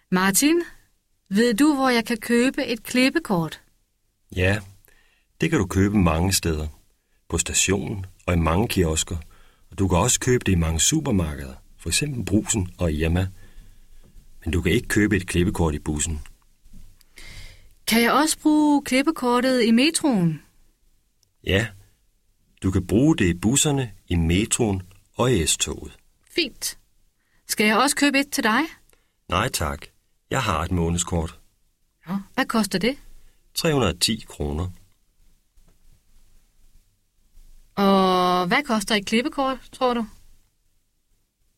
Martin, ved du, hvor jeg kan købe et klippekort? Ja, det kan du købe mange steder. På stationen og i mange kiosker. Og du kan også købe det i mange supermarkeder. For eksempel Brugsen og Irma. Men du kan ikke købe et klippekort i bussen. Kan jeg også bruge klippekortet i metroen? Ja, du kan bruge det i busserne, i metroen og i S-toget. Fint. Skal jeg også købe et til dig? Nej tak, jeg har et månedskort. Ja, hvad koster det? 310 kroner. Og hvad koster et klippekort, tror du?